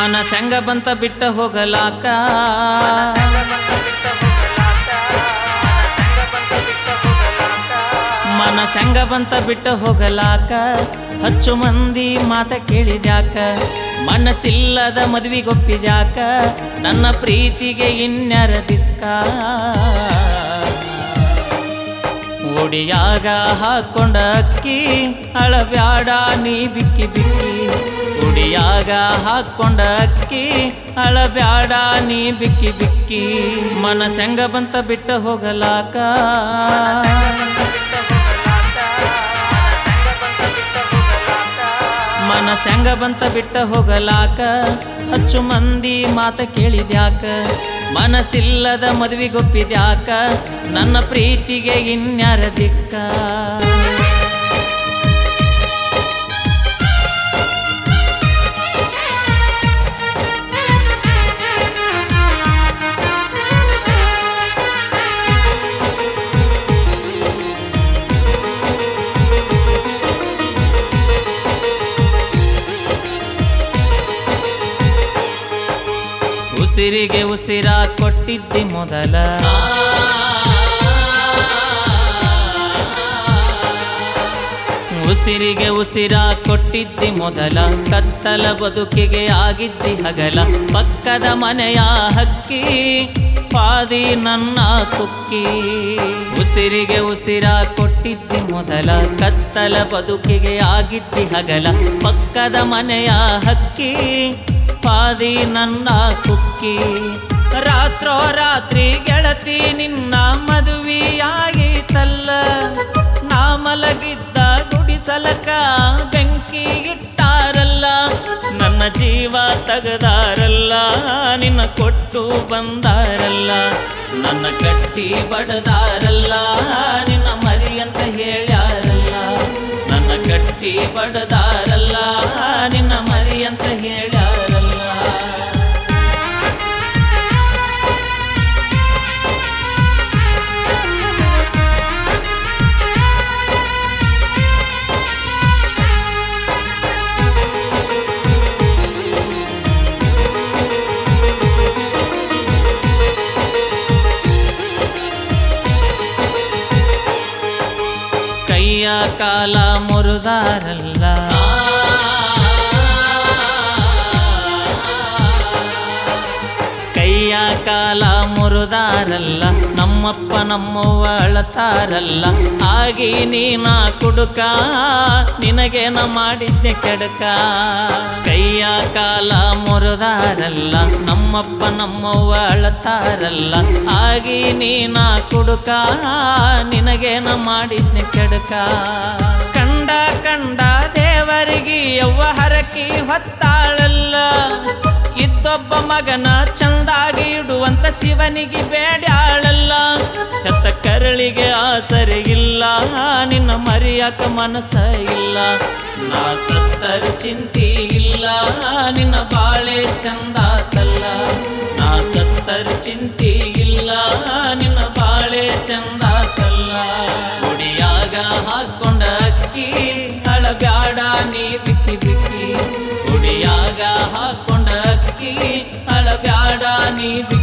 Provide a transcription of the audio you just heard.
ಮನಸಂಗ ಬಂತ ಬಿಟ್ಟ ಹೋಗಲಾಕ ಮನಸಂಗ ಬಂತ ಬಿಟ್ಟ ಹೋಗಲಾಕ ಹಚ್ಚು ಮಂದಿ ಮಾತ ಕೇಳಿದ್ಯಾಕ ಮನಸ್ಸಿಲ್ಲದ ಮದುವೆಗೊಪ್ಪಿದ್ಯಾಕ ನನ್ನ ಪ್ರೀತಿಗೆ ಇನ್ಯಾರ ದಿಕ್ಕ ಒಡಿಯಾಗ ಹಾಕೊಂಡ ಅಕ್ಕಿ ಅಳಬ್ಯಾಡ ನೀ ಬಿಕ್ಕಿ ಬಿಕ್ಕಿ ಒಡಿಯಾಗ ಹಾಕೊಂಡ ಅಕ್ಕಿ ಅಳಬ್ಯಾಡ ನೀ ಬಿಕ್ಕಿ ಬಿಕ್ಕಿ ಮನಸಂಗ ಬಂತ ಬಿಟ್ಟ ಹೋಗಲಾಕ ಮನಸಂಗ ಬಂತ ಬಿಟ್ಟ ಹೋಗಲಾಕ ಹಚ್ಚು ಮಂದಿ ಮಾತ ಕೇಳಿದ್ಯಾಕ ಮನಸ್ಸಿಲ್ಲದ ಮದುವೆಗೊಪ್ಪಿದ್ಯಾಕ ನನ್ನ ಪ್ರೀತಿಗೆ ಇನ್ಯಾರ ದಿಕ್ಕ ಉಸಿರಿಗೆ ಉಸಿರ ಕೊಟ್ಟಿದ್ದಿ ಮೊದಲ ಉಸಿರಿಗೆ ಉಸಿರ ಕೊಟ್ಟಿದ್ದಿ ಮೊದಲ ಕತ್ತಲ ಬದುಕಿಗೆ ಆಗಿದ್ದಿ ಹಗಲ ಪಕ್ಕದ ಮನೆಯ ಹಕ್ಕಿ ಪಾದಿ ನನ್ನ ಕುಕ್ಕಿ ಉಸಿರಿಗೆ ಉಸಿರ ಕೊಟ್ಟಿದ್ದಿ ಮೊದಲ ಕತ್ತಲ ಬದುಕಿಗೆ ಆಗಿದ್ದಿ ಹಗಲ ಪಕ್ಕದ ಮನೆಯ ಹಕ್ಕಿ ಪಾದಿ ನನ್ನ ಕುಕ್ಕಿ ರಾತ್ರೋ ರಾತ್ರಿ ಗೆಳತಿ ನಿನ್ನ ಮದುವೆಯಾಗಿತಲ್ಲ ನಾ ಮಲಗಿದ್ದ ಗುಡಿಸಲಕ ಬೆಂಕಿ ಇಟ್ಟಾರಲ್ಲ ನನ್ನ ಜೀವ ತೆಗದಾರಲ್ಲ ನಿನ್ನ ಕೊಟ್ಟು ಬಂದಾರಲ್ಲ ನನ್ನ ಕಟ್ಟಿ ಬಡದಾರಲ್ಲ ನಿನ್ನ ಮರಿ ಅಂತ ಹೇಳ್ಯಾರಲ್ಲ ನನ್ನ ಕಟ್ಟಿ ಬಡದಾರಲ್ಲ ನಿನ್ನ ಮರಿ ಅಂತ ಹೇಳ್ಯಾರಲ್ಲ ಕೈಯ ಕಾಲ ಮುರಿದಾರಲ್ಲ ಕೈಯ ಕಾಲ ಮುರಿದಾರಲ್ಲ ನಮ್ಮಪ್ಪ ನಮ್ಮವ್ವ ಅಳತಾರಲ್ಲ ಆಗಿ ನೀನ ಕುಡುಕ ನಿನಗೇನ ಮಾಡಿದ್ದೆ ಕೆಡಕ ಕೈಯ ಕಾಲ ಮುರಿದಾರಲ್ಲ ನಮ್ಮಪ್ಪ ನಮ್ಮವ್ವ ಅಳತಾರಲ್ಲ ಆಗಿ ನೀನ ಕುಡುಕ ನಿನಗೇನ ಮಾಡಿದ್ದೆ ಕೆಡಕ ಕಂಡ ಕಂಡ ದೇವರಿಗೆ ಯವ್ವ ಹರಕಿ ಹೊತ್ತಾಳಲ್ಲ ಇದ್ದೊಬ್ಬ ಮಗನ ಚಂದಾಗಿ ಇಡುವಂತ ಶಿವನಿಗೆ ಬೇಡ್ಯಾಳಲ್ಲ ಹೆತ್ತ ಕರಳಿಗೆ ಆಸರೆ ಇಲ್ಲ ನಿನ್ನ ಮರಿಯಾಕ ಮನಸ ಇಲ್ಲ ನಾ ಸತ್ತರ ಚಿಂತಿ ಇಲ್ಲ ನಿನ್ನ ಬಾಳೆ ಚಂದಾತಲ್ಲ ನಾ ಸತ್ತರ ಚಿಂತಿ ಇಲ್ಲ ನಿನ್ನ ಬಾಳೆ ಚಂದಾತಲ್ಲ ಒಡಿಯಾಗ ಹಾಕೊಂಡ ಅಕ್ಕಿ ಅಳಬ್ಯಾಡ ನೀ ಬಿಕ್ಕಿ ಬಿಕ್ಕಿ ಒಡಿಯಾಗ ಹಾಕೊಂಡ ಅಕ್ಕಿ ಅಳಬ್ಯಾಡ ನೀ